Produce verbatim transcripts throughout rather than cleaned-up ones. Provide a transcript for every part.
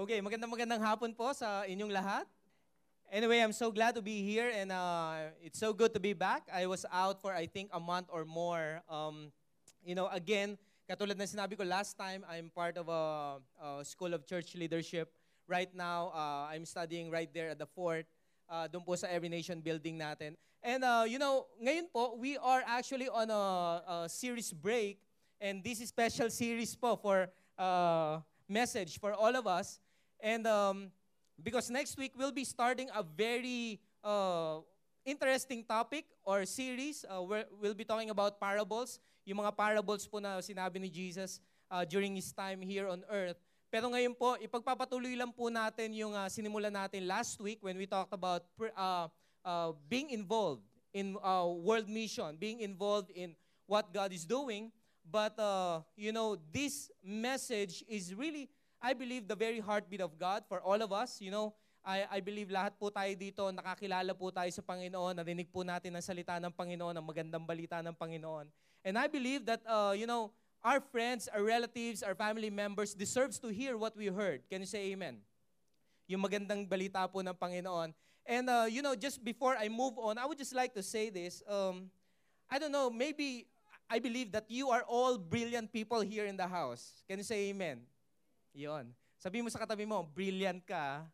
Okay, magandang magandang hapon po sa inyong lahat. Anyway, I'm so glad to be here and uh, it's so good to be back. I was out for I think a month or more. Um, you know, again, katulad na sinabi ko last time, I'm part of a, a School of Church Leadership. Right now, uh, I'm studying right there at the Fort, uh, doon po sa Every Nation building natin. And uh, you know, ngayon po, we are actually on a, a series break and this is special series po for uh, message for all of us. And um, because next week we'll be starting a very uh, interesting topic or series. Uh, where we'll be talking about parables. Yung mga parables po na sinabi ni Jesus uh, during His time here on earth. Pero ngayon po, ipagpapatuloy lang po natin yung uh, sinimulan natin last week when we talked about uh, uh, being involved in uh, world mission, being involved in what God is doing. But, uh, you know, this message is really, I believe, the very heartbeat of God for all of us. You know, I, I believe lahat po tayo dito, nakakilala po tayo sa Panginoon, narinig po natin ang salita ng Panginoon, ang magandang balita ng Panginoon. And I believe that, uh, you know, our friends, our relatives, our family members deserves to hear what we heard. Can you say amen? Yung magandang balita po ng Panginoon. And, uh, you know, just before I move on, I would just like to say this. Um, I don't know, maybe I believe that you are all brilliant people here in the house. Can you say amen? Yon. Sabi mo sa katabi mo, brilliant ka.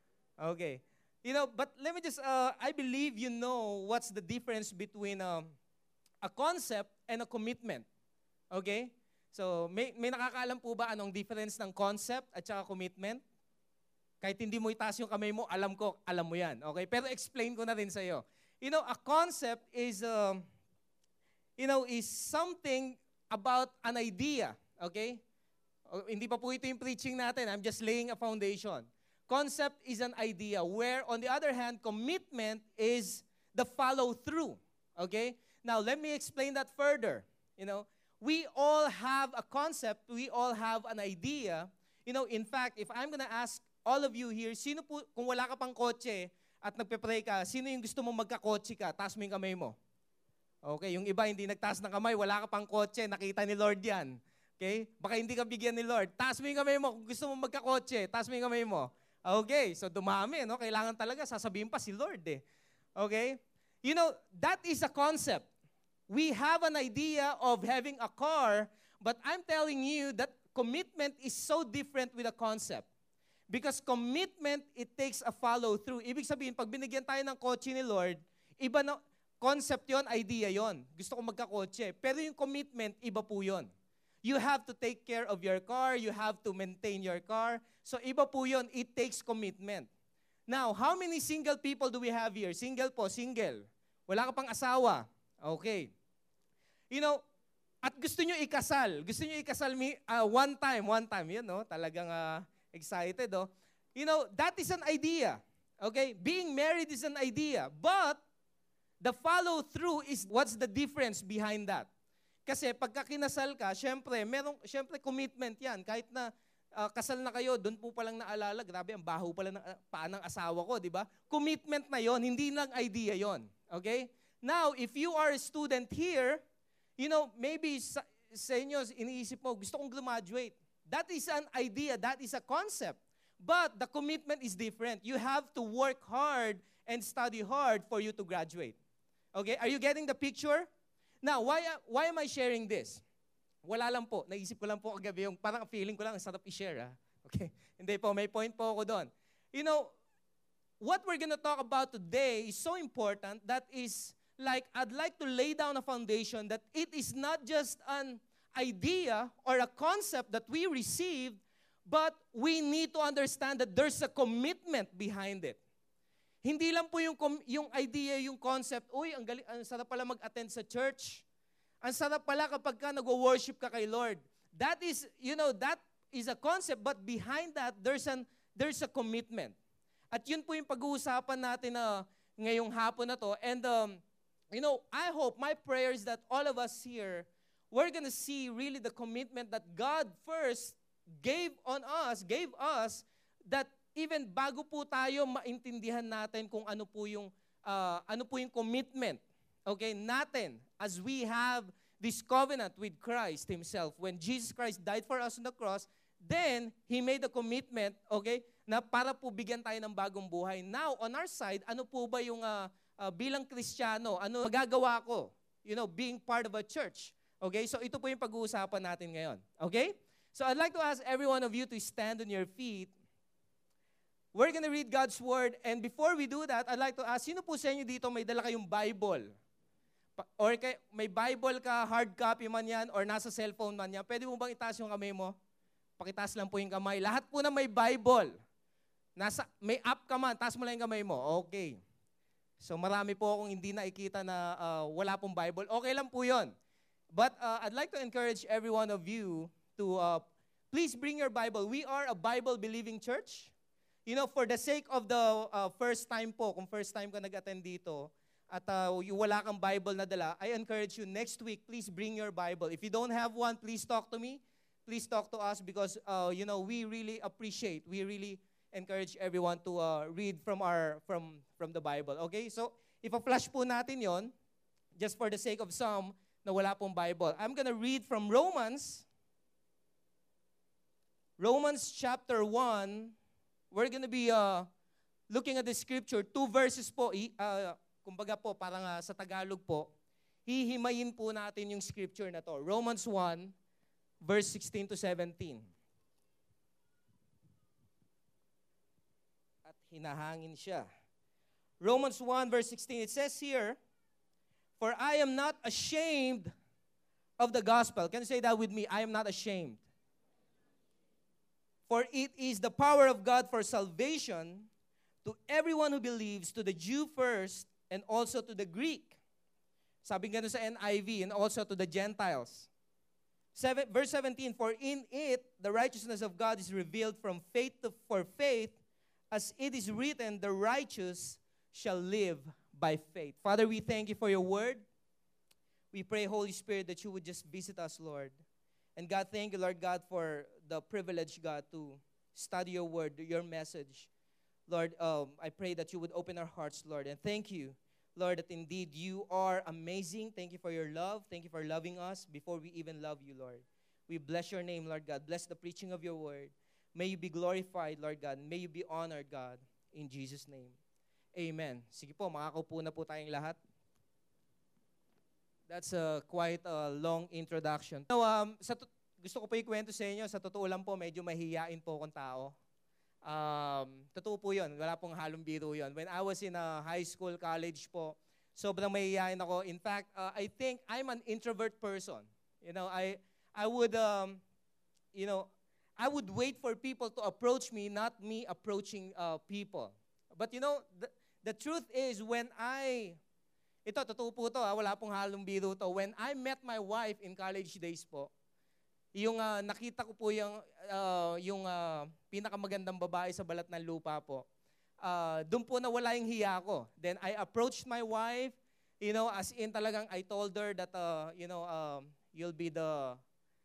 Okay. You know, but let me just, uh, I believe you know what's the difference between um, a concept and a commitment. Okay? So, may, may nakakaalam po ba anong difference ng concept at saka commitment? Kahit hindi mo itaas yung kamay mo, alam ko, alam mo yan. Okay? Pero explain ko na rin sa'yo. You know, a concept is... Um, you know, is something about an idea, okay? O, hindi pa po ito yung preaching natin. I'm just laying a foundation. Concept is an idea, where on the other hand, commitment is the follow-through, okay? Now, let me explain that further. You know, we all have a concept, we all have an idea. You know, in fact, if I'm gonna ask all of you here, sino po, kung wala ka pang kotse at nagpe-pray ka, sino yung gusto mong magkakotse ka? Taas mo yung kamay mo. Okay, yung iba hindi nagtaas ng kamay, wala ka pang kotse, nakita ni Lord yan. Okay? Baka hindi ka bigyan ni Lord. Taas mo yung kamay mo kung gusto mo magkakotse, taas mo yung kamay mo. Okay, so dumami, no? Kailangan talaga sasabihin pa si Lord eh. Okay? You know, that is a concept. We have an idea of having a car, but I'm telling you that commitment is so different with a concept. Because commitment, it takes a follow-through. Ibig sabihin, pag binigyan tayo ng kotse ni Lord, iba na, concept yon, idea yon. Gusto ko magkakotse. Pero yung commitment, iba po yon. You have to take care of your car. You have to maintain your car. So iba po yon. It takes commitment. Now, how many single people do we have here? Single po, single. Wala ka pang asawa. Okay. You know, at gusto nyo ikasal. Gusto nyo ikasal me, uh, one time, one time. Yun, no? Talagang uh, excited, oh. You know, that is an idea. Okay? Being married is an idea. But, the follow-through is what's the difference behind that. Kasi pagka kinasal ka, syempre, merong, syempre commitment yan. Kahit na uh, kasal na kayo, doon po palang naalala, grabe, ang baho pala ng uh, paa ng asawa ko, di ba? Commitment na yon, hindi lang idea yon. Okay? Now, if you are a student here, you know, maybe sa, sa inyo, iniisip mo, gusto kong graduate. That is an idea, that is a concept. But the commitment is different. You have to work hard and study hard for you to graduate. Okay, are you getting the picture? Now, why, why am I sharing this? Wala lang po, naisip ko lang po kagabi yung parang feeling ko lang, sarap i-share. Ah. Okay, hindi po, may point po ako doon. You know, what we're gonna talk about today is so important that is like, I'd like to lay down a foundation that it is not just an idea or a concept that we received, but we need to understand that there's a commitment behind it. Hindi lang po yung, yung idea, yung concept, uy, ang, galing, ang sarap pala mag-attend sa church. Ang sarap pala kapag ka nag-worship ka kay Lord. That is, you know, that is a concept, but behind that, there's, an, there's a commitment. At yun po yung pag-uusapan natin na ngayong hapon na to. And, um, you know, I hope, my prayer is that all of us here, we're gonna see really the commitment that God first gave on us, gave us, that even bago po tayo maintindihan natin kung ano po yung uh, ano po yung commitment, okay, natin as we have this covenant with Christ Himself. When Jesus Christ died for us on the cross, then He made a commitment, okay, na para po bigyan tayo ng bagong buhay. Now, on our side, ano po ba yung uh, uh, bilang Kristiyano, ano magagawa ko? You know, being part of a church. Okay, so ito po yung pag-uusapan natin ngayon. Okay? So I'd like to ask every one of you to stand on your feet. We're gonna read God's Word, and before we do that, I'd like to ask, sino po sa inyo dito may dala kayong Bible? Or kay, may Bible ka, hard copy man yan, or nasa cellphone man yan, pwede mo bang itaas yung kamay mo? Pakitaas lang po yung kamay. Lahat po na may Bible. Nasa, may app ka man, taas mo lang yung kamay mo. Okay. So marami po akong hindi nakikita na uh, wala pong Bible. Okay lang po yun. But uh, I'd like to encourage every one of you to uh, please bring your Bible. We are a Bible-believing church. You know, for the sake of the uh, first time po, kung first time ka nag-attend dito, at uh, wala kang Bible na dala, I encourage you next week, please bring your Bible. If you don't have one, please talk to me. Please talk to us because, uh, you know, we really appreciate, we really encourage everyone to uh, read from our from from the Bible. Okay? So, ipa-flash po natin yon just for the sake of some na wala pong Bible. I'm gonna read from Romans, Romans chapter one. We're gonna be uh, looking at the scripture, two verses po, uh, kumbaga po, parang uh, sa Tagalog po, hihimayin po natin yung scripture na to. Romans one, verse sixteen to seventeen. At hinahangin siya. Romans one, verse sixteen, it says here, "For I am not ashamed of the gospel." Can you say that with me? I am not ashamed. "For it is the power of God for salvation to everyone who believes, to the Jew first, and also to the Greek." Sabi nga sa N I V, "and also to the Gentiles." Seven, verse seventeen, "For in it the righteousness of God is revealed from faith to, for faith, as it is written, the righteous shall live by faith." Father, we thank you for your word. We pray, Holy Spirit, that you would just visit us, Lord. And God, thank you, Lord God, for the privilege, God, to study your word, your message. Lord, um, I pray that you would open our hearts, Lord. And thank you, Lord, that indeed you are amazing. Thank you for your love. Thank you for loving us before we even love you, Lord. We bless your name, Lord God. Bless the preaching of your word. May you be glorified, Lord God. May you be honored, God. In Jesus' name. Amen. Sige po, makakaupo na po tayong lahat. That's a quite a long introduction. So, um, sa gusto ko po ikwento sa inyo, sa totoo lang po, medyo mahihiyain po akong tao. Um, totoo po yun, wala pong halong biro yun. When I was in a high school, college po, sobrang mahihiyain ako. In fact, uh, I think I'm an introvert person. You know, I I would, um, you know, I would wait for people to approach me, not me approaching uh, people. But you know, the, the truth is when I, ito, totoo po to, ha, wala pong halong biro to. When I met my wife in college days po, yung uh, nakita ko po yung, uh, yung uh, pinakamagandang babae sa balat ng lupa po, uh, doon po nawala yung hiya ko. Then I approached my wife, you know, as in talagang I told her that, uh, you know, um, you'll be the,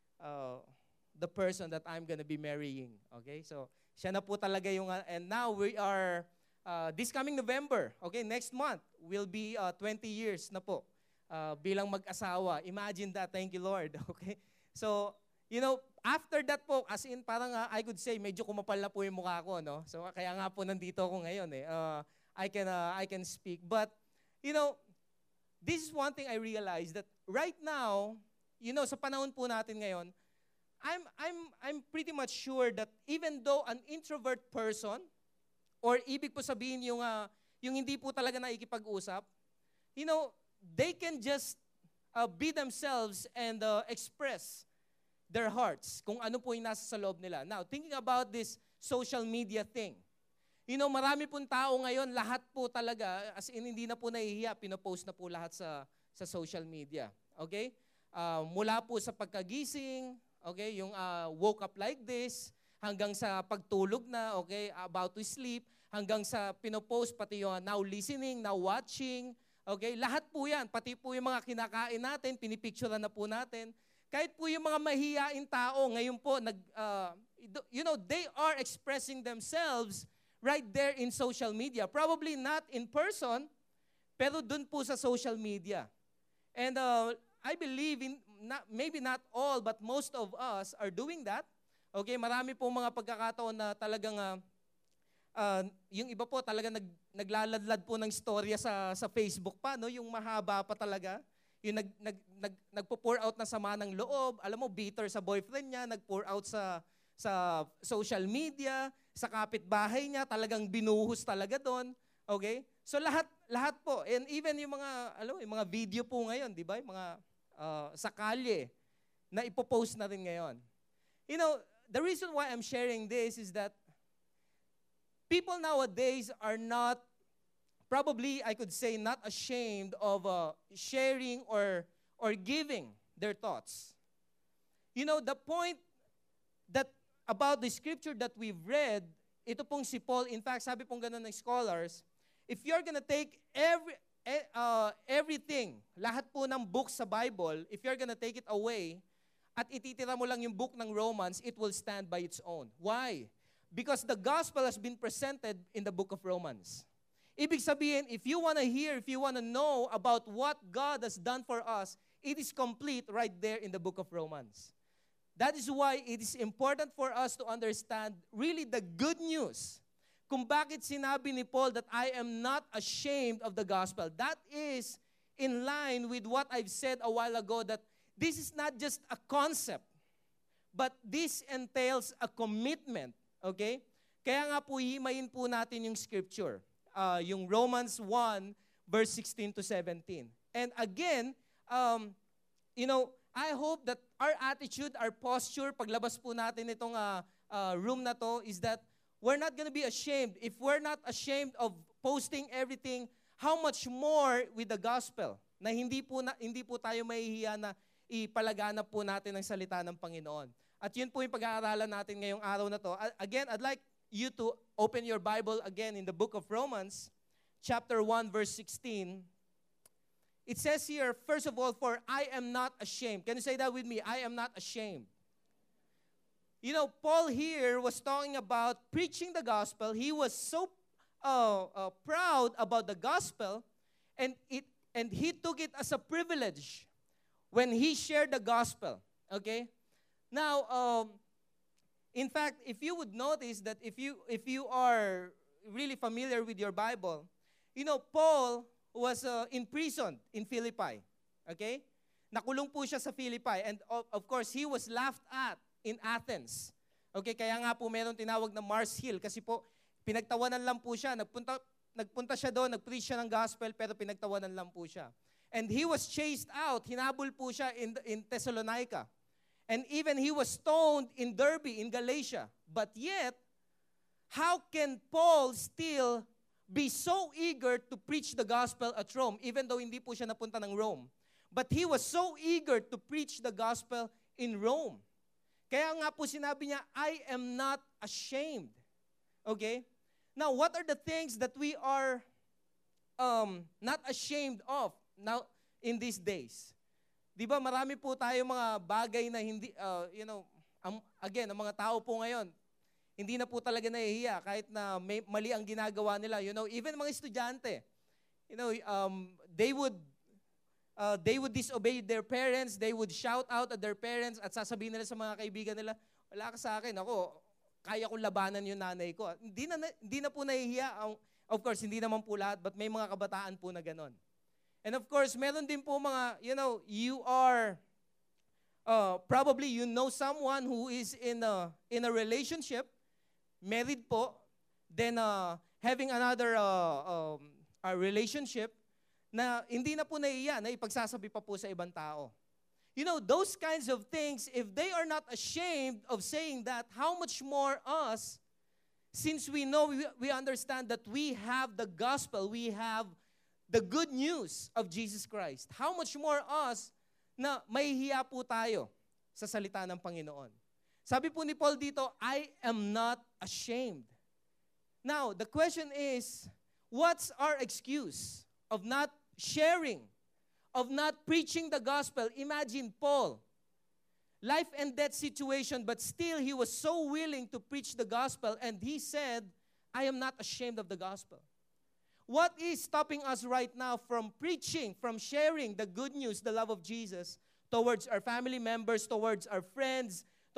uh, the person that I'm gonna be marrying. Okay, so siya na po talaga yung, uh, and now we are, Uh, this coming November, okay, next month, will be uh, twenty years na po uh, bilang mag-asawa. Imagine that, thank you Lord, okay? So, you know, after that po, as in parang uh, I could say, medyo kumapal na po yung mukha ko, no? So, kaya nga po nandito ako ngayon eh. Uh, I can, uh, I can speak. But, you know, this is one thing I realized that right now, you know, sa panahon po natin ngayon, I'm, I'm, I'm pretty much sure that even though an introvert person, or ibig po sabihin yung, uh, yung hindi po talaga nakikipag-usap, you know, they can just uh, be themselves and uh, express their hearts kung ano po yung nasa sa loob nila. Now, thinking about this social media thing, you know, marami pong tao ngayon, lahat po talaga, as in hindi na po nahihiya, pinopost na po lahat sa, sa social media. Okay? Uh, mula po sa pagkagising, okay, yung uh, woke up like this, hanggang sa pagtulog na, okay, about to sleep, hanggang sa pinopost, pati yung now listening, now watching, okay, lahat po yan, pati po yung mga kinakain natin, pinipicturean na po natin. Kahit po yung mga mahihiyain tao, ngayon po, nag, uh, you know, they are expressing themselves right there in social media. Probably not in person, pero dun po sa social media. And uh, I believe, in not, maybe not all, but most of us are doing that. Okay, marami po mga pagkakataon na talagang uh, uh, yung iba po talaga nag, naglaladlad po ng storya sa sa Facebook pa, no? Yung mahaba pa talaga. Yung nag, nag, nag, nagpo-pour out na sama ng loob, alam mo, bitter sa boyfriend niya, nag-pour out sa sa social media, sa kapitbahay niya, talagang binuhos talaga doon. Okay? So lahat lahat po, and even yung mga alam mo, yung mga video po ngayon, 'di ba? Yung mga uh, sa kalye na ipopost na rin ngayon. You know, the reason why I'm sharing this is that people nowadays are not, probably I could say, not ashamed of uh, sharing or or giving their thoughts. You know, the point that about the scripture that we've read, ito pong si Paul, in fact, sabi pong ganun ng scholars, if you're gonna take every uh, everything, lahat po ng books sa Bible, if you're gonna take it away, at ititira mo lang yung book ng Romans, it will stand by its own. Why? Because the gospel has been presented in the book of Romans. Ibig sabihin, if you wanna hear, if you wanna know about what God has done for us, it is complete right there in the book of Romans. That is why it is important for us to understand really the good news. Kung bakit sinabi ni Paul that I am not ashamed of the gospel. That is in line with what I've said a while ago, that this is not just a concept, but this entails a commitment. Okay? Kaya nga po, himayin po natin yung scripture. Uh, yung Romans one, verse sixteen to seventeen. And again, um, you know, I hope that our attitude, our posture, paglabas po natin itong uh, uh, room na to, is that we're not gonna be ashamed. If we're not ashamed of posting everything, how much more with the gospel? Na hindi po, na, hindi po tayo mahihiya na ipalaganap po natin ang salita ng Panginoon. At yun po yung pag-aaralan natin ngayong araw na to. Again, I'd like you to open your Bible again in the book of Romans, chapter one, verse sixteen. It says here, first of all, for I am not ashamed. Can you say that with me? I am not ashamed. You know, Paul here was talking about preaching the gospel. He was so uh, uh, proud about the gospel, and it and he took it as a privilege when he shared the gospel. Okay? Now, um, in fact, if you would notice that if you if you are really familiar with your Bible, you know, Paul was uh, imprisoned in Philippi. Okay? Nakulong po siya sa Philippi. And of, of course, he was laughed at in Athens. Okay? Kaya nga po meron tinawag na Mars Hill kasi po pinagtawanan lang po siya. Nagpunta, nagpunta siya doon, nag-preach siya ng gospel, pero pinagtawanan lang po siya. And he was chased out. Hinabol po siya in, in Thessalonica. And even he was stoned in Derbe, in Galatia. But yet, how can Paul still be so eager to preach the gospel at Rome, even though hindi po siya napunta ng Rome? But he was so eager to preach the gospel in Rome. Kaya nga po sinabi niya, I am not ashamed. Okay? Now, what are the things that we are um, not ashamed of now in these days? Di ba marami po tayo mga bagay na hindi, uh, you know, um, again, ang mga tao po ngayon, hindi na po talaga nahihiya kahit na may, mali ang ginagawa nila. You know, even mga estudyante, you know, um, they would uh, they would disobey their parents, they would shout out at their parents at sasabihin nila sa mga kaibigan nila, wala ka sa akin, ako, kaya kong labanan yung nanay ko. Hindi na, hindi na po nahihiya. Of course, hindi naman po lahat, but may mga kabataan po na ganon. And of course, meron din po mga, you know, you are, uh, probably you know someone who is in a, in a relationship, married po, then uh, having another uh, um, a relationship na hindi na po naiiya, na ipagsasabi pa po sa ibang tao. You know, those kinds of things, if they are not ashamed of saying that, how much more us, since we know, we, we understand that we have the gospel, we have the good news of Jesus Christ. How much more us na mahihiya po tayo sa salita ng Panginoon. Sabi po ni Paul dito, I am not ashamed. Now, the question is, what's our excuse of not sharing, of not preaching the gospel? Imagine Paul, life and death situation, but still he was so willing to preach the gospel, and he said, I am not ashamed of the gospel. What is stopping us right now from preaching, from sharing the good news, the love of Jesus, towards our family members, towards our friends,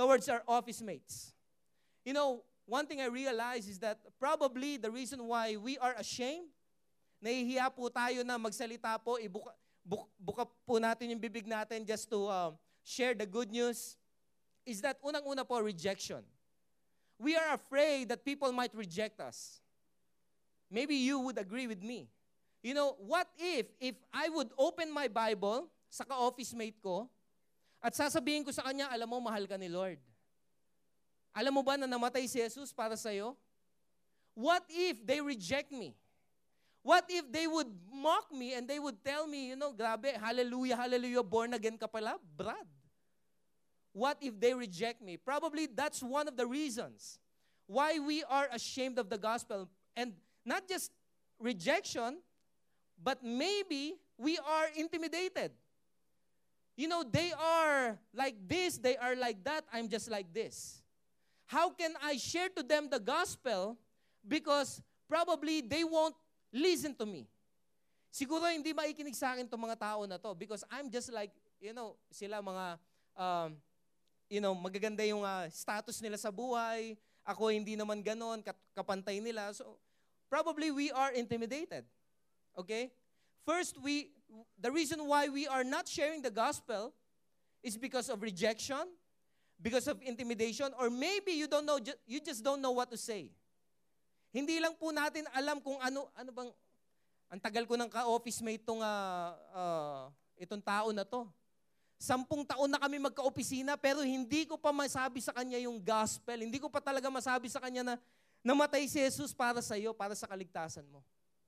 towards our office mates. You know, one thing I realize is that probably the reason why we are ashamed, nahihiya po tayo na magsalita po, ibuka, buk, buka po natin yung bibig natin just to uh, share the good news, is that unang-una po, rejection. We are afraid that people might reject us. Maybe you would agree with me. You know, what if, if I would open my Bible sa ka-office mate ko, at sasabihin ko sa kanya, alam mo, mahal ka ni Lord. Alam mo ba na namatay si Jesus para sa'yo? What if they reject me? What if they would mock me and they would tell me, you know, grabe, hallelujah, hallelujah, born again ka pala, Brad. What if they reject me? Probably that's one of the reasons why we are ashamed of the gospel. And not just rejection, but maybe we are intimidated. You know, they are like this, they are like that, I'm just like this. How can I share to them the gospel because probably they won't listen to me? Siguro hindi maikinig sa akin itong mga tao na to because I'm just like, you know, sila mga, um, you know, magaganda yung uh, status nila sa buhay. Ako hindi naman ganon, kapantay nila. So, probably we are intimidated. Okay? First, we, the reason why we are not sharing the gospel is because of rejection, because of intimidation, or maybe you don't know, you just don't know what to say. Hindi lang po natin alam kung ano, ano bang, ang tagal ko ng ka-office mate itong, uh, uh, itong tao na to. Sampung taon na kami magka-opisina, pero hindi ko pa masabi sa kanya yung gospel. Hindi ko pa talaga masabi sa kanya na namatay si Jesus para sa iyo, para sa kaligtasan mo.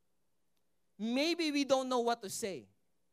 Maybe we don't know what to say.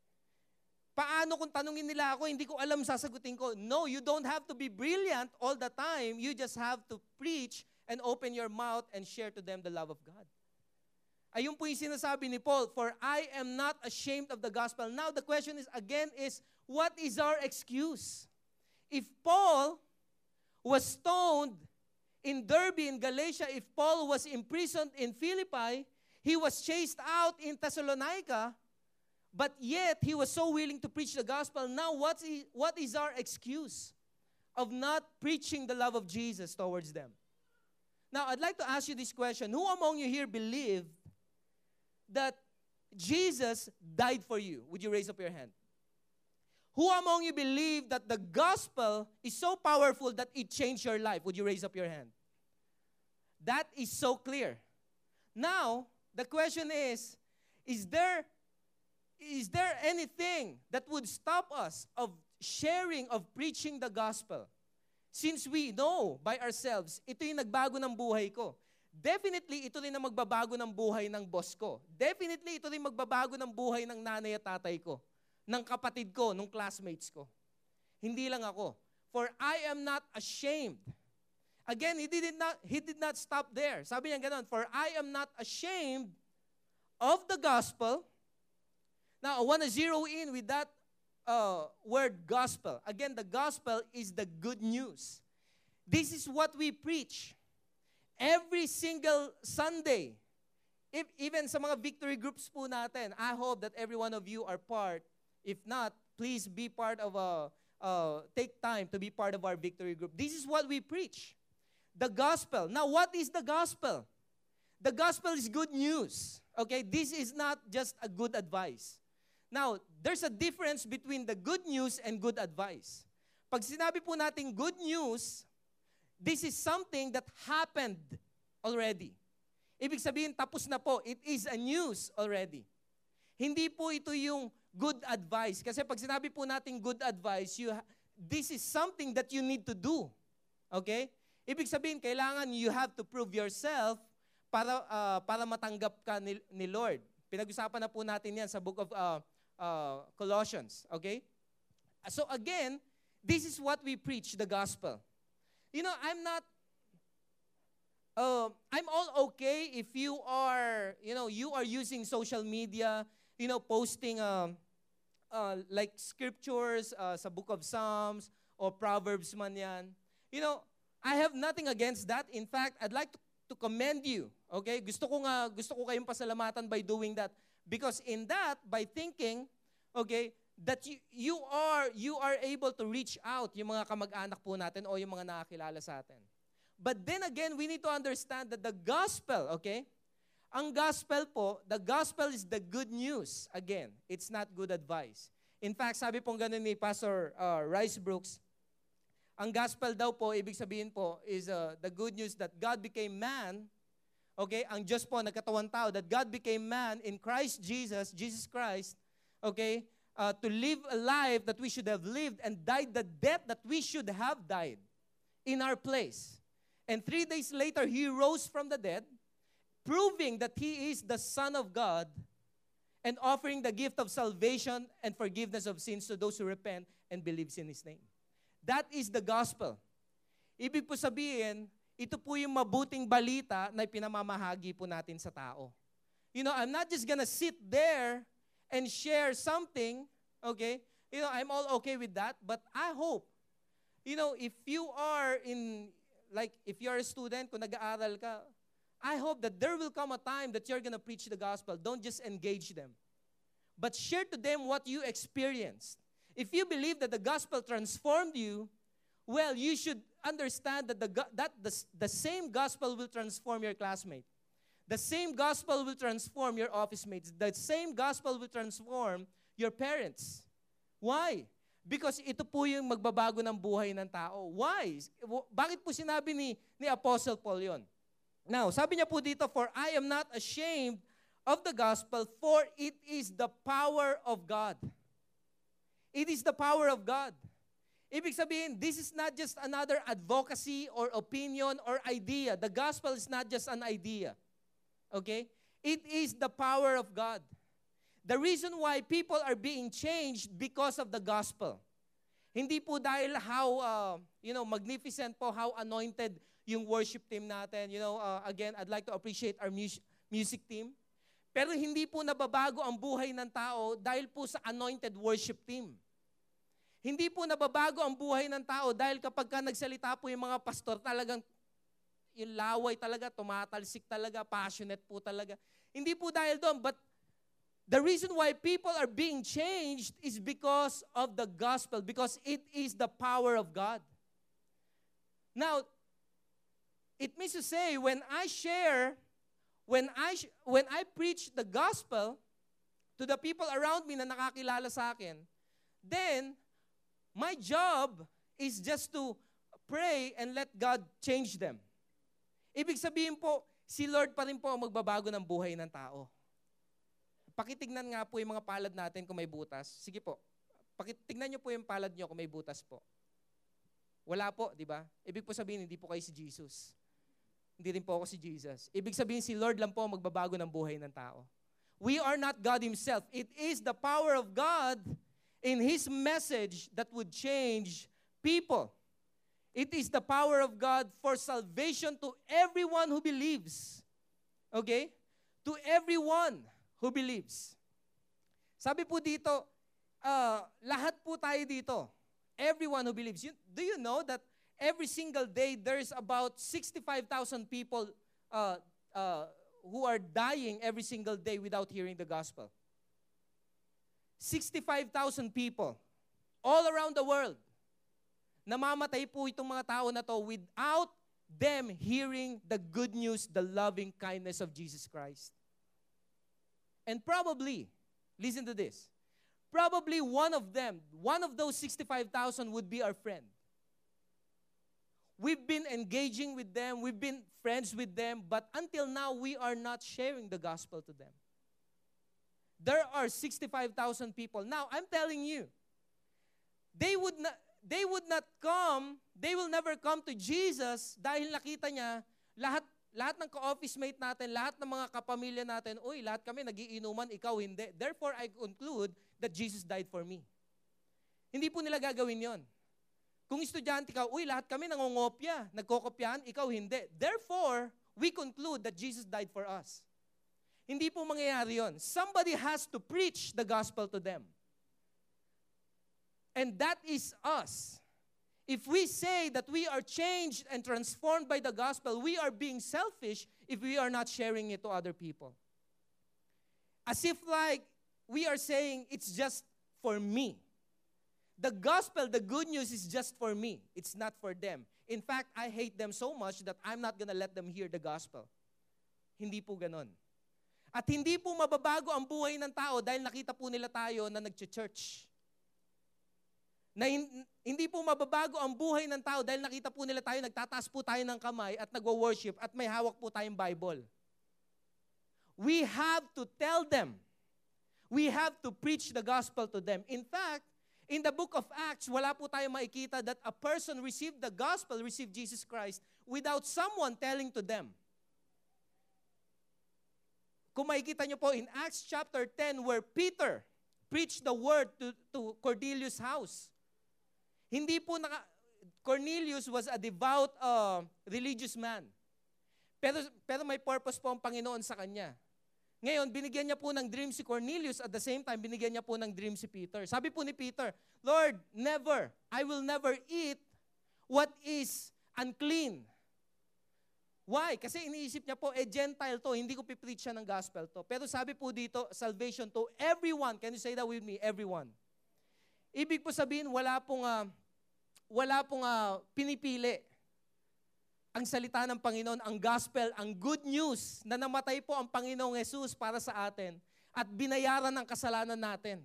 Paano kung tanungin nila ako, hindi ko alam, sasagutin ko. No, you don't have to be brilliant all the time. You just have to preach and open your mouth and share to them the love of God. Ayun po yung sinasabi ni Paul, for I am not ashamed of the gospel. Now the question is, again, is what is our excuse? If Paul was stoned in Derbe, in Galatia, if Paul was imprisoned in Philippi, he was chased out in Thessalonica, but yet he was so willing to preach the gospel. Now what is, what is our excuse of not preaching the love of Jesus towards them? Now I'd like to ask you this question. Who among you here believe that Jesus died for you? Would you raise up your hand? Who among you believe that the gospel is so powerful that it changed your life? Would you raise up your hand? That is so clear. Now, the question is, is there, is there anything that would stop us of sharing, of preaching the gospel? Since we know by ourselves, ito yung nagbago ng buhay ko. Definitely, ito rin ang magbabago ng buhay ng boss ko. Definitely, ito rin magbabago ng buhay ng nanay at tatay ko, ng kapatid ko, ng classmates ko. Hindi lang ako. For I am not ashamed. Again, he did not, he did not stop there. Sabi niya gano'n, for I am not ashamed of the gospel. Now, I want to zero in with that uh, word gospel. Again, the gospel is the good news. This is what we preach. Every single Sunday, if, even sa mga victory groups po natin, I hope that every one of you are part. If not, please be part of a, uh, take time to be part of our victory group. This is what we preach. The gospel. Now, what is the gospel? The gospel is good news. Okay? This is not just a good advice. Now, there's a difference between the good news and good advice. Pag sinabi po natin good news, this is something that happened already. Ibig sabihin, tapos na po. It is a news already. Hindi po ito yung good advice. Kasi pag sinabi po natin good advice, you ha- this is something that you need to do. Okay? Ibig sabihin, kailangan you have to prove yourself para uh, para matanggap ka ni, ni Lord. Pinag-usapan na po natin yan sa book of uh, uh, Colossians. Okay? So again, this is what we preach, the gospel. You know, I'm not, uh, I'm all okay if you are, you know, you are using social media, you know, posting um, uh, like scriptures uh, sa book of Psalms or Proverbs man yan. You know, I have nothing against that. In fact, I'd like to, to commend you. Okay? Gusto ko nga, gusto ko kayong pasalamatan by doing that. Because in that, by thinking, okay, that you, you are you are able to reach out yung mga kamag-anak po natin o yung mga nakakilala sa atin. But then again, we need to understand that the gospel, okay? Ang gospel po, the gospel is the good news. Again, it's not good advice. In fact, sabi pong ganun ni Pastor uh, Rice Brooks, ang gospel daw po, ibig sabihin po, is uh, the good news that God became man. Okay, ang Diyos po, nagkatawang tao, that God became man in Christ Jesus, Jesus Christ, okay, uh, to live a life that we should have lived and died the death that we should have died in our place. And three days later, He rose from the dead, proving that He is the Son of God and offering the gift of salvation and forgiveness of sins to those who repent and believes in His name. That is the gospel. Ibig po sabihin, ito po yung mabuting balita na pinamamahagi po natin sa tao. You know, I'm not just gonna sit there and share something, okay? You know, I'm all okay with that, but I hope, you know, if you are in, like, if you're a student, kung nag-aaral ka, I hope that there will come a time that you're gonna preach the gospel. Don't just engage them, but share to them what you experienced. If you believe that the gospel transformed you, well, you should understand that the that the, the same gospel will transform your classmate. The same gospel will transform your office mates. The same gospel will transform your parents. Why? Because ito po yung magbabago ng buhay ng tao. Why? Bakit po sinabi ni, ni Apostle Paul yun? Now, sabi niya po dito, for I am not ashamed of the gospel, for it is the power of God. It is the power of God. Ibig sabihin, this is not just another advocacy or opinion or idea. The gospel is not just an idea. Okay? It is the power of God. The reason why people are being changed because of the gospel. Hindi po dahil how, uh, you know, magnificent po, how anointed yung worship team natin. You know, uh, again, I'd like to appreciate our mu- music team. Pero hindi po nababago ang buhay ng tao dahil po sa anointed worship team. Hindi po nababago ang buhay ng tao dahil kapag ka nagsalita po yung mga pastor, talagang yung laway talaga, tumatalsik talaga, passionate po talaga. Hindi po dahil doon, but the reason why people are being changed is because of the gospel, because it is the power of God. Now, it means to say, when I share, when I when I preach the gospel to the people around me na nakakilala sa akin, then my job is just to pray and let God change them. Ibig sabihin po, si Lord pa rin po ang magbabago ng buhay ng tao. Pakitignan nga po yung mga palad natin kung may butas. Sige po, pakitignan nyo po yung palad nyo kung may butas po. Wala po, di ba? Ibig po sabihin, hindi po kayo si Jesus. Hindi rin po ako si Jesus. Ibig sabihin, si Lord lang po ang magbabago ng buhay ng tao. We are not God Himself. It is the power of God in His message that would change people. It is the power of God for salvation to everyone who believes. Okay? To everyone who believes. Sabi po dito, uh, lahat po tayo dito. Everyone who believes. You, do you know that every single day there's about sixty-five thousand people uh, uh, who are dying every single day without hearing the gospel? sixty-five thousand people all around the world. Namamatay po itong mga tao na to without them hearing the good news, the loving kindness of Jesus Christ. And probably, listen to this, probably one of them, one of those sixty-five thousand would be our friend. We've been engaging with them, we've been friends with them, but until now, we are not sharing the gospel to them. There are sixty-five thousand people. Now, I'm telling you, they would not, they would not come, they will never come to Jesus dahil nakita niya, lahat, lahat ng ka-office mate natin, lahat ng mga kapamilya natin, uy, lahat kami nagiinuman, ikaw hindi. Therefore, I conclude that Jesus died for me. Hindi po nila gagawin yon. Kung estudyante ka, uy, lahat kami nangongopya, nagkokopyahan, ikaw hindi. Therefore, we conclude that Jesus died for us. Hindi po mangyayari yon. Somebody has to preach the gospel to them. And that is us. If we say that we are changed and transformed by the gospel, we are being selfish if we are not sharing it to other people. As if like we are saying it's just for me. The gospel, the good news is just for me. It's not for them. In fact, I hate them so much that I'm not gonna let them hear the gospel. Hindi po ganon. At hindi po mababago ang buhay ng tao dahil nakita po nila tayo na nag-church. Na hindi po mababago ang buhay ng tao dahil nakita po nila tayo, nagtataas po tayo ng kamay at nagwo-worship at may hawak po tayong Bible. We have to tell them. We have to preach the gospel to them. In fact, in the book of Acts, wala po tayo makikita that a person received the gospel, received Jesus Christ, without someone telling to them. Kung makikita nyo po in Acts chapter ten where Peter preached the word to, to Cornelius' house. Hindi po naka, Cornelius was a devout uh, religious man. Pero, pero may purpose po ang Panginoon sa kanya. Ngayon, binigyan niya po ng dream si Cornelius, at the same time, binigyan niya po ng dream si Peter. Sabi po ni Peter, Lord, never, I will never eat what is unclean. Why? Kasi iniisip niya po, eh, Gentile to, hindi ko pipreach siya ng gospel to. Pero sabi po dito, salvation to everyone. Can you say that with me? Everyone. Ibig po sabihin, wala pong, uh, wala pong uh, pinipili. Ang salita ng Panginoon, ang gospel, ang good news na namatay po ang Panginoong Jesus para sa atin at binayaran ang kasalanan natin.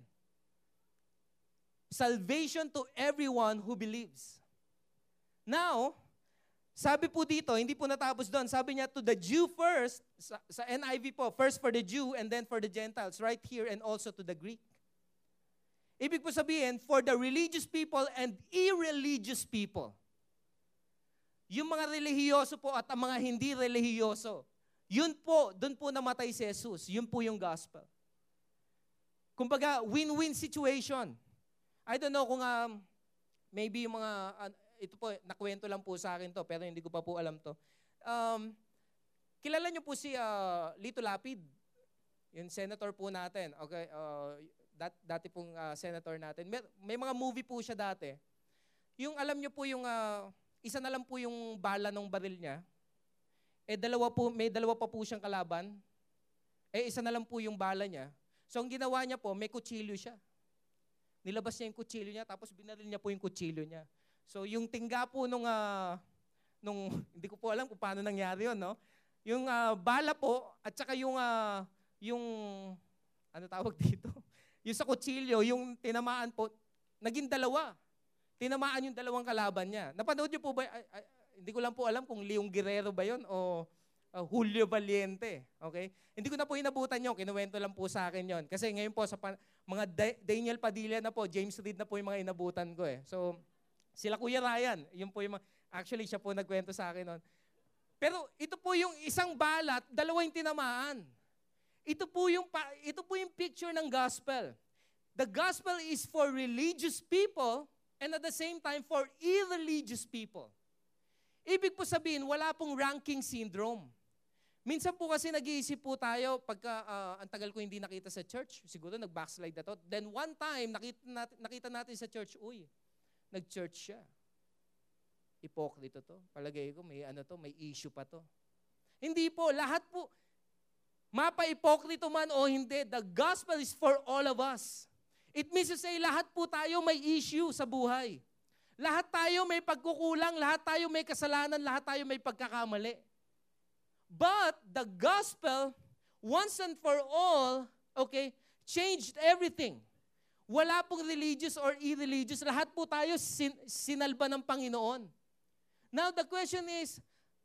Salvation to everyone who believes. Now, sabi po dito, hindi po natapos doon. Sabi niya, to the Jew first, sa, sa N I V po, first for the Jew and then for the Gentiles, right here, and also to the Greek. Ibig po sabihin, for the religious people and irreligious people. Yung mga relihiyoso po at ang mga hindi relihiyoso, yun po, doon po namatay si Jesus. Yun po yung gospel. Kumbaga, win-win situation. I don't know kung um, maybe yung mga... Uh, ito po, nakwento lang po sa akin to, pero hindi ko pa po alam to. Um, kilala niyo po si uh, Lito Lapid, yung senator po natin. Okay, uh, dat, dati pong uh, senator natin. May, may mga movie po siya dati. Yung alam niyo po yung, uh, isa na lang po yung bala ng baril niya. Eh dalawa po, may dalawa pa po siyang kalaban. Eh isa na lang po yung bala niya. So ang ginawa niya po, may kutsilyo siya. Nilabas niya yung kutsilyo niya, tapos binaril niya po yung kutsilyo niya. So yung tingga po nung, uh, nung hindi ko po alam kung paano nangyari yun, no? Yung uh, bala po, at saka yung, uh, yung, ano tawag dito? Yung sa kutsilyo, yung tinamaan po, naging dalawa. Tinamaan yung dalawang kalaban niya. Napanood niyo po ba, ay, ay, hindi ko lang po alam kung Leong Guerrero ba yun o uh, Julio Valiente. Okay? Hindi ko na po inabutan yun, kinuwento lang po sa akin yun. Kasi ngayon po sa pan- mga Da- Daniel Padilla na po, James Reed na po yung mga inabutan ko eh. So, sila Kuya Ryan, yun po yung, actually siya po nagkwento sa akin noon. Pero ito po yung isang balat, dalawang tinamaan. Ito po yung, ito po yung picture ng gospel. The gospel is for religious people and at the same time for irreligious people. Ibig po sabihin, wala pong ranking syndrome. Minsan po kasi nag-iisip po tayo, pagka uh, ang tagal ko hindi nakita sa church, siguro nag-backslide na to. Then one time, nakita natin, nakita natin sa church, uy, nag-church siya. Hipokrito to. Palagay ko, may ano to, may issue pa to. Hindi po, lahat po, mapa-hipokrito man o hindi, the gospel is for all of us. It means to say, lahat po tayo may issue sa buhay. Lahat tayo may pagkukulang, lahat tayo may kasalanan, lahat tayo may pagkakamali. But the gospel, once and for all, okay, changed everything. Wala pong religious or irreligious. Lahat po tayo sin- sinalba ng Panginoon. Now, the question is,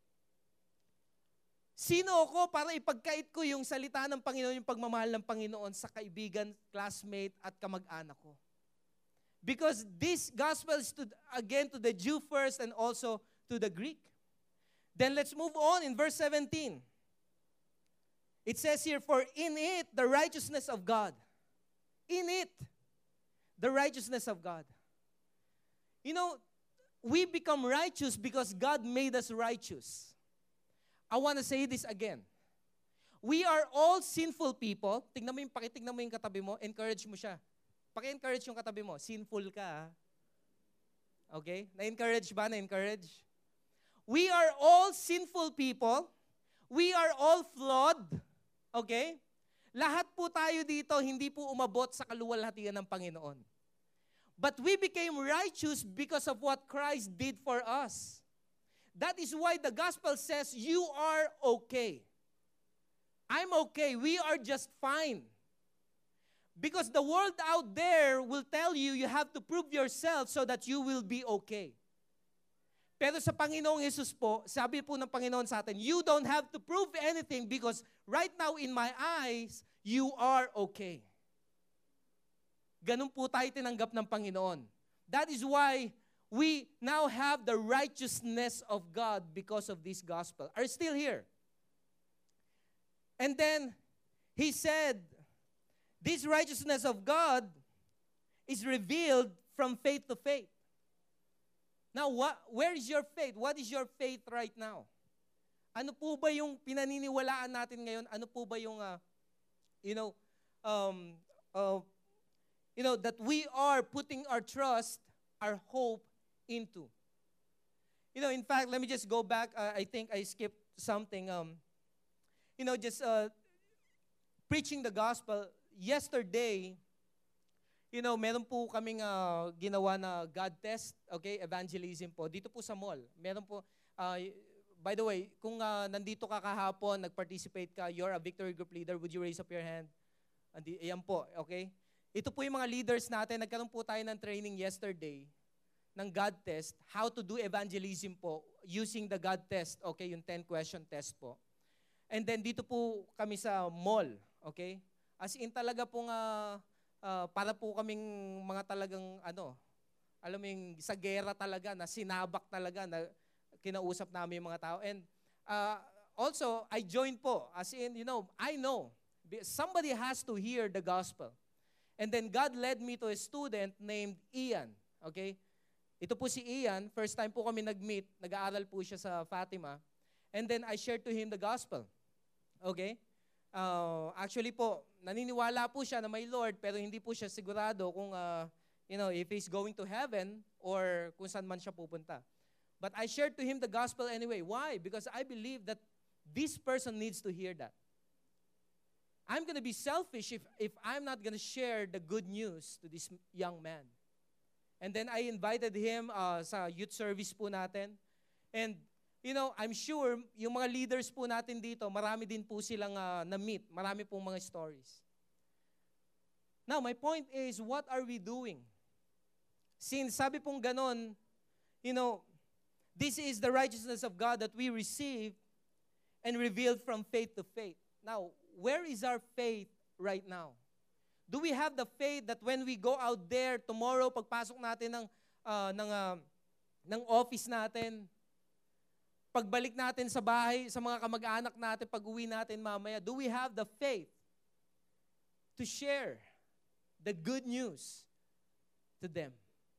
sino ako para ipagkait ko yung salita ng Panginoon, yung pagmamahal ng Panginoon sa kaibigan, classmate, at kamag-anak ko? Because this gospel is to, again to the Jew first and also to the Greek. Then let's move on in verse seventeen. It says here, for in it the righteousness of God. In it. The righteousness of God. You know, we become righteous because God made us righteous. I want to say this again. We are all sinful people. Tingnan mo yung, pakitignan mo yung katabi mo, encourage mo siya. Paki-encourage yung katabi mo, sinful ka. Ha? Okay? Na-encourage ba? Na-encourage? We are all sinful people. We are all flawed. Okay? Lahat po tayo dito, hindi po umabot sa kaluwalhatian ng Panginoon. But we became righteous because of what Christ did for us. That is why the gospel says, you are okay. I'm okay. We are just fine. Because the world out there will tell you, you have to prove yourself so that you will be okay. Pero sa Panginoong Jesus po, sabi po ng Panginoon sa atin, you don't have to prove anything because right now in my eyes, you are okay. Ganun po tayo tinanggap ng Panginoon. That is why we now have the righteousness of God because of this gospel. Are still here. And then, he said, this righteousness of God is revealed from faith to faith. Now, what, where is your faith? What is your faith right now? Ano po ba yung pinaniniwalaan natin ngayon? Ano po ba yung, uh, you know, um, uh, you know, that we are putting our trust, our hope into? You know, in fact, let me just go back. Uh, I think I skipped something. Um, you know, just uh, preaching the gospel. Yesterday, you know, meron po kaming uh, ginawa na God test, okay, evangelism po. Dito po sa mall. Meron po, uh, by the way, kung uh, nandito ka kahapon, nag-participate ka, you're a Victory Group leader, would you raise up your hand? Andi, ayan po, okay? Ito po yung mga leaders natin. Nagkaroon po tayo ng training yesterday ng God test, how to do evangelism po using the God test, okay, yung ten question test po. And then dito po kami sa mall, okay? As in talaga pong uh, uh, para po kaming mga talagang ano, alam mo yung sa gera talaga, na sinabak talaga, na kinausap namin yung mga tao. And uh, also, I joined po, as in, you know, I know, somebody has to hear the gospel. And then God led me to a student named Ian, okay? Ito po si Ian, first time po kami nag-meet, nag-aaral po siya sa Fatima. And then I shared to him the gospel, okay? Uh, actually po, naniniwala po siya na may Lord, pero hindi po siya sigurado kung, uh, you know, if he's going to heaven or kung saan man siya pupunta. But I shared to him the gospel anyway. Why? Because I believe that this person needs to hear that. I'm going to be selfish if, if I'm not going to share the good news to this young man. And then I invited him uh, sa youth service po natin. And you know, I'm sure yung mga leaders po natin dito, marami din po silang uh, na-meet. Marami pong mga stories. Now, my point is, what are we doing? Since sabi pong ganon, you know, this is the righteousness of God that we receive and revealed from faith to faith. Now, where is our faith right now? Do we have the faith that when we go out there tomorrow, pagpasok natin ng, uh, ng, uh, ng office natin, pagbalik natin sa bahay, sa mga kamag-anak natin, pag-uwi natin mamaya, do we have the faith to share the good news to them?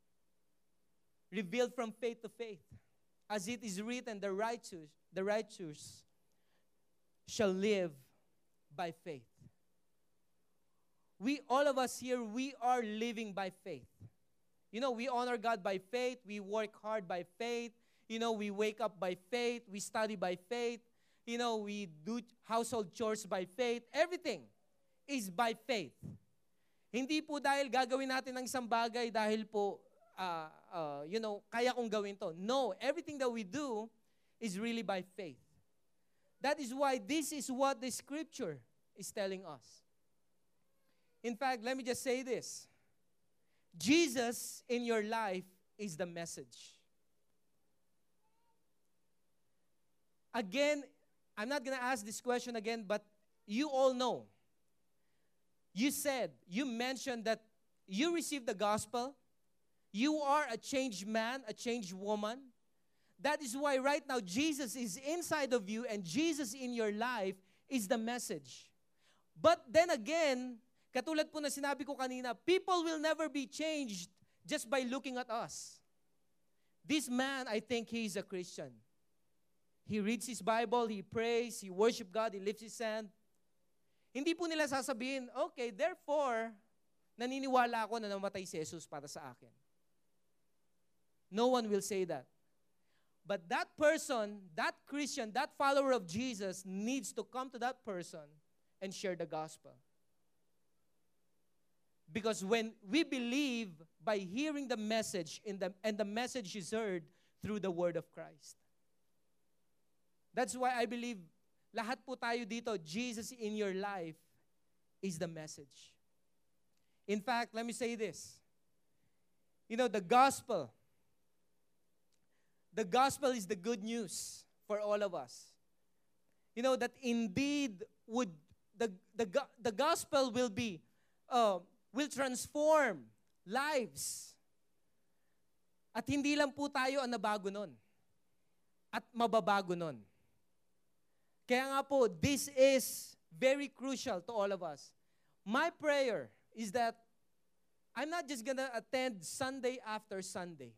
Revealed from faith to faith. As it is written, the righteous, the righteous shall live by faith. We, all of us here, we are living by faith. You know, we honor God by faith, we work hard by faith, you know, we wake up by faith, we study by faith, you know, we do household chores by faith. Everything is by faith. Hindi po dahil gagawin natin ng isang bagay dahil po, uh, uh, you know, kaya kong gawin to. No, everything that we do is really by faith. That is why this is what the scripture is telling us. In fact, let me just say this. Jesus in your life is the message. Again, I'm not going to ask this question again, but you all know. You said, you mentioned that you received the gospel. You are a changed man, a changed woman. That is why right now Jesus is inside of you and Jesus in your life is the message. But then again, katulad po na sinabi ko kanina, people will never be changed just by looking at us. This man, I think he is a Christian. He reads his Bible, he prays, he worships God, he lifts his hand. Hindi po nila sasabihin, okay, therefore, naniniwala ako na namatay si Jesus para sa akin. No one will say that. But that person, that Christian, that follower of Jesus needs to come to that person and share the gospel. Because when we believe by hearing the message in the, and the message is heard through the word of Christ. That's why I believe lahat po tayo dito, Jesus in your life is the message. In fact, let me say this. You know, the gospel, the gospel is the good news for all of us. You know, that indeed would the the, the gospel will be uh, will transform lives. At hindi lang po tayo ang nabago nun. At mababago nun. Kaya nga po, this is very crucial to all of us. My prayer is that I'm not just gonna attend Sunday after Sunday.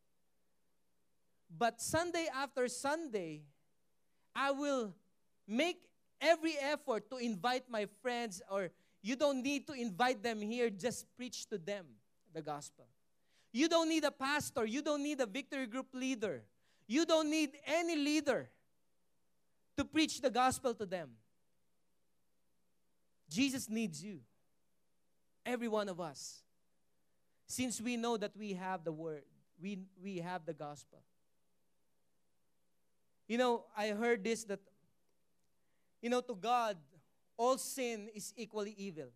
But Sunday after Sunday, I will make every effort to invite my friends, or you don't need to invite them here, just preach to them the gospel. You don't need a pastor. You don't need a victory group leader. You don't need any leader to preach the gospel to them. Jesus needs you, every one of us, since we know that we have the word, we, we have the gospel. You know, I heard this, that, you know, to God, all sin is equally evil.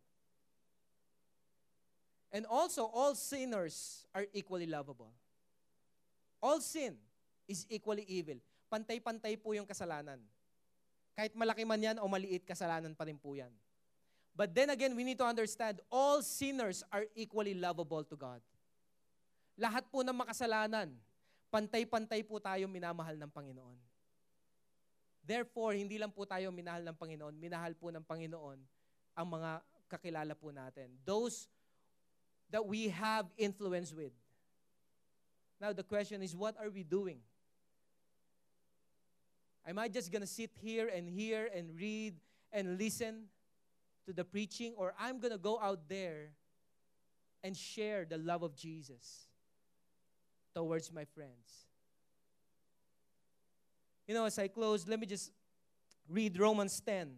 And also, all sinners are equally lovable. All sin is equally evil. Pantay-pantay po yung kasalanan. Kahit malaki man yan o maliit, kasalanan pa rin po yan. But then again, we need to understand, all sinners are equally lovable to God. Lahat po ng makasalanan, pantay-pantay po tayo minamahal ng Panginoon. Therefore, hindi lang po tayo minahal ng Panginoon, minahal po ng Panginoon ang mga kakilala po natin. Those that we have influence with. Now, the question is, what are we doing? Am I just gonna sit here and hear and read and listen to the preaching, or I'm gonna go out there and share the love of Jesus towards my friends? You know, as I close, let me just read Romans ten.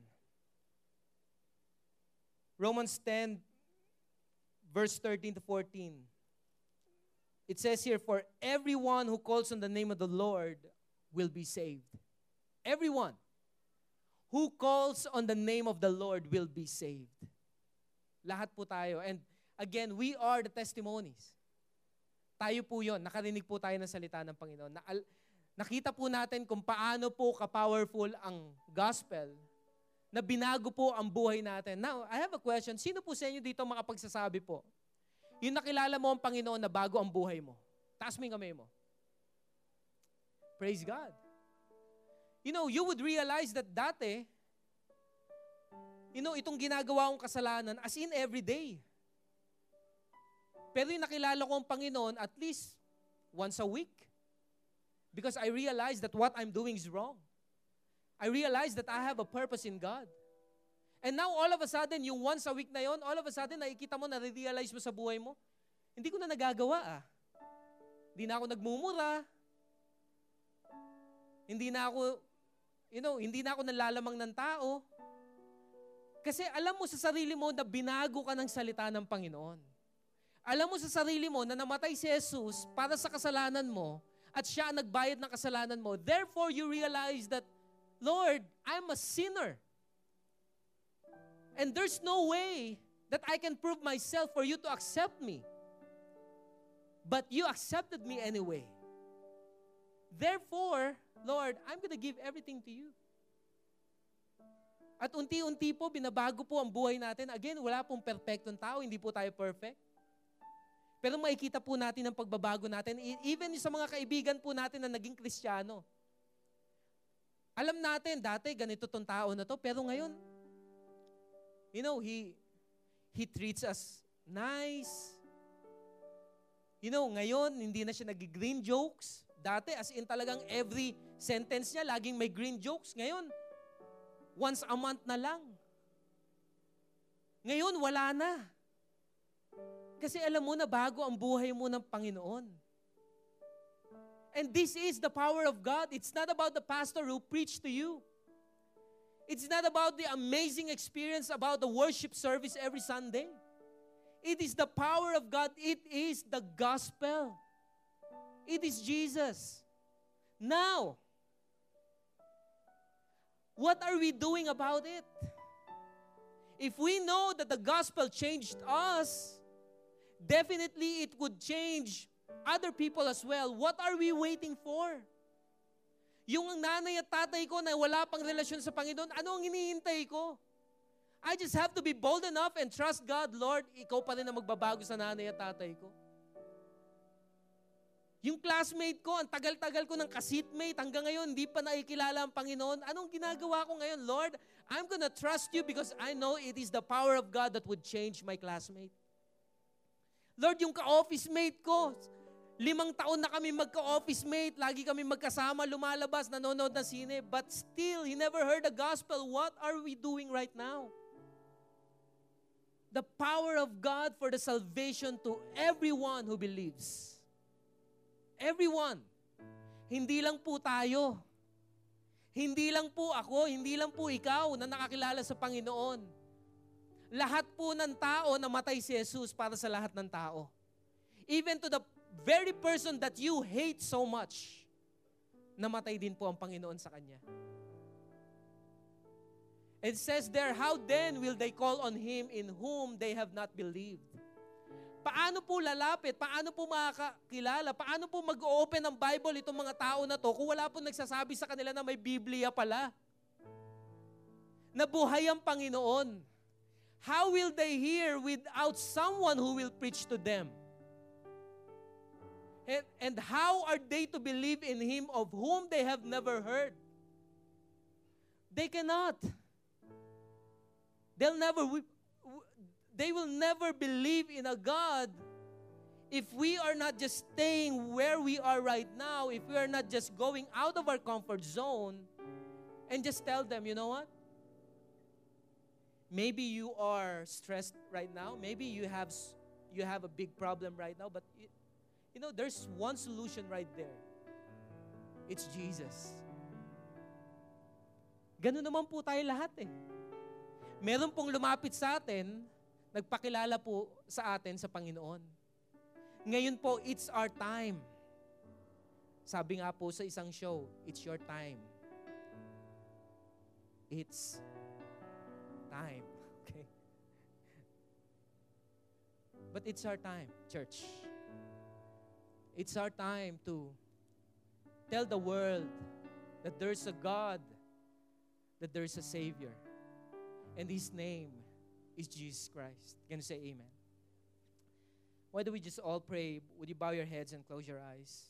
Romans ten, verse thirteen to fourteen. It says here, for everyone who calls on the name of the Lord will be saved. Everyone who calls on the name of the Lord will be saved. Lahat po tayo. And again, we are the testimonies. Tayo po yun. Nakarinig po tayo ng salita ng Panginoon. Na, nakita po natin kung paano po ka-powerful ang gospel na binago po ang buhay natin. Now, I have a question. Sino po sa inyo dito makapagsasabi po? Yung nakilala mo ang Panginoon na bago ang buhay mo. Taas mo yung kamay mo. Praise God. You know, you would realize that dati, you know, itong ginagawa kong kasalanan, as in every day. Pero yung nakilala ko ang Panginoon, at least once a week. Because I realize that what I'm doing is wrong. I realize that I have a purpose in God. And now, all of a sudden, yung once a week na yon, all of a sudden, nakikita mo, na-realize mo sa buhay mo, hindi ko na nagagawa ah. Hindi na ako nagmumura. Hindi na ako, you know, hindi na ako nalalamang ng tao. Kasi alam mo sa sarili mo na binago ka ng salita ng Panginoon. Alam mo sa sarili mo na namatay si Jesus para sa kasalanan mo at siya ang nagbayad ng kasalanan mo. Therefore, you realize that, Lord, I'm a sinner. And there's no way that I can prove myself for you to accept me. But you accepted me anyway. Therefore, Lord, I'm gonna give everything to you. At unti-unti po, binabago po ang buhay natin. Again, wala pong perfectong tao, hindi po tayo perfect. Pero makikita po natin ang pagbabago natin. Even sa mga kaibigan po natin na naging Kristiyano. Alam natin, dati ganito tong tao na to, pero ngayon, you know, he he treats us nice. You know, ngayon, hindi na siya nag-green jokes. Dati, as in talagang every sentence niya, laging may green jokes. Ngayon, once a month na lang. Ngayon, wala na. Kasi alam mo na bago ang buhay mo ng Panginoon. And this is the power of God. It's not about the pastor who preached to you. It's not about the amazing experience about the worship service every Sunday. It is the power of God. It is the gospel. It is Jesus. Now, what are we doing about it? If we know that the gospel changed us, definitely it would change other people as well. What are we waiting for? Yung nanay at tatay ko na wala pang relasyon sa Panginoon, ano ang hinihintay ko? I just have to be bold enough and trust God, Lord, ikaw pa rin ang magbabago sa nanay at tatay ko. Yung classmate ko, ang tagal-tagal ko ng ka-seatmate, hanggang ngayon, hindi pa nakikilala ang Panginoon. Anong ginagawa ko ngayon? Lord, I'm gonna trust you because I know it is the power of God that would change my classmate. Lord, yung ka-office mate ko, limang taon na kami magka-office mate, lagi kami magkasama, lumalabas, nanonood ng sine, but still, he never heard the gospel. What are we doing right now? The power of God for the salvation to everyone who believes. Everyone. Hindi lang po tayo. Hindi lang po ako, hindi lang po ikaw na nakakilala sa Panginoon. Lahat po ng tao namatay si Jesus para sa lahat ng tao. Even to the very person that you hate so much, namatay din po ang Panginoon sa kanya. It says there, how then will they call on Him in whom they have not believed? Paano po lalapit? Paano po makakilala? Paano po mag-open ng Bible itong mga tao na to kung wala po nagsasabi sa kanila na may Biblia pala? Nabuhay ang Panginoon. How will they hear without someone who will preach to them? And, and how are they to believe in Him of whom they have never heard? They cannot. They'll never, they will never believe in a God if we are not just staying where we are right now, if we are not just going out of our comfort zone and just tell them, you know what? Maybe you are stressed right now. Maybe you have, you have a big problem right now, but it, you know, there's one solution right there. It's Jesus. Ganun naman po tayo lahat eh. Meron pong lumapit sa atin, nagpakilala po sa atin sa Panginoon. Ngayon po, it's our time. Sabi nga po sa isang show, it's your time. It's time. Okay? But it's our time, church. It's our time to tell the world that there's a God, that there's a Savior. And His name is Jesus Christ. Can you say amen? Why don't we just all pray? Would you bow your heads and close your eyes?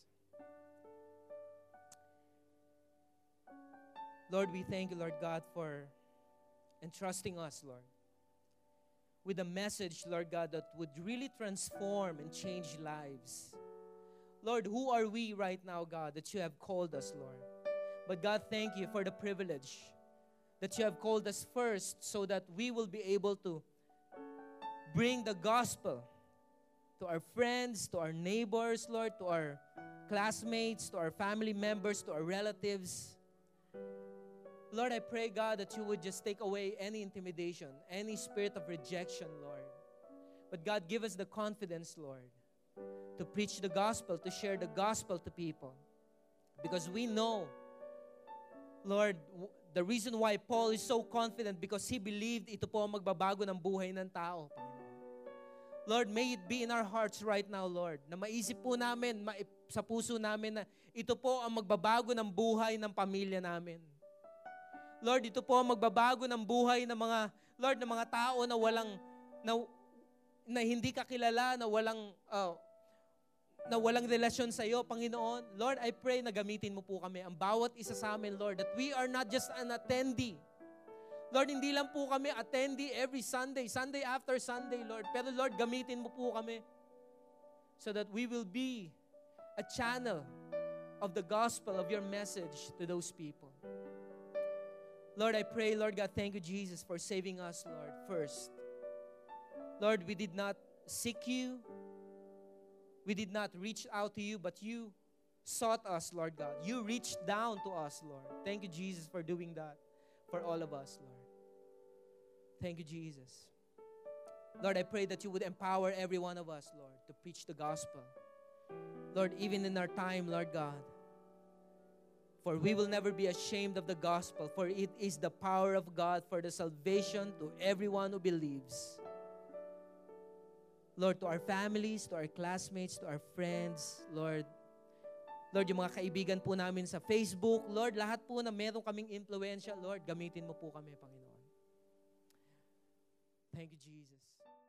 Lord, we thank you, Lord God, for entrusting us, Lord, with a message, Lord God, that would really transform and change lives. Lord, who are we right now, God, that you have called us, Lord? But God, thank you for the privilege that you have called us first so that we will be able to bring the gospel to our friends, to our neighbors, Lord, to our classmates, to our family members, to our relatives. Lord, I pray, God, that you would just take away any intimidation, any spirit of rejection, Lord. But God, give us the confidence, Lord, to preach the gospel, to share the gospel to people. Because we know, Lord, the reason why Paul is so confident because he believed ito po ang magbabago ng buhay ng tao, Panginoon. Lord, may it be in our hearts right now, Lord, na maisip po namin, ma- sa puso namin na ito po ang magbabago ng buhay ng pamilya namin. Lord, ito po ang magbabago ng buhay ng mga, Lord, ng mga tao na walang, na, na hindi kakilala, na walang, uh, na walang relasyon sa iyo, Panginoon. Lord, I pray na gamitin mo po kami, ang bawat isa sa amin, Lord, that we are not just an attendee. Lord, hindi lang po kami attendee every Sunday, Sunday after Sunday, Lord. Pero Lord, gamitin mo po kami so that we will be a channel of the gospel, of your message to those people. Lord, I pray, Lord God, thank you, Jesus, for saving us, Lord, first. Lord, we did not seek you. We did not reach out to you, but you sought us, Lord God. You reached down to us, Lord. Thank you, Jesus, for doing that. for all of us, Lord. Thank you, Jesus. Lord, I pray that you would empower every one of us, Lord, to preach the gospel. Lord, even in our time, Lord God, for we will never be ashamed of the gospel, for it is the power of God for the salvation to everyone who believes. Lord, to our families, to our classmates, to our friends, Lord, Lord, yung mga kaibigan po namin sa Facebook, Lord, lahat po na meron kaming impluensya, Lord, gamitin mo po kami, Panginoon. Thank you, Jesus.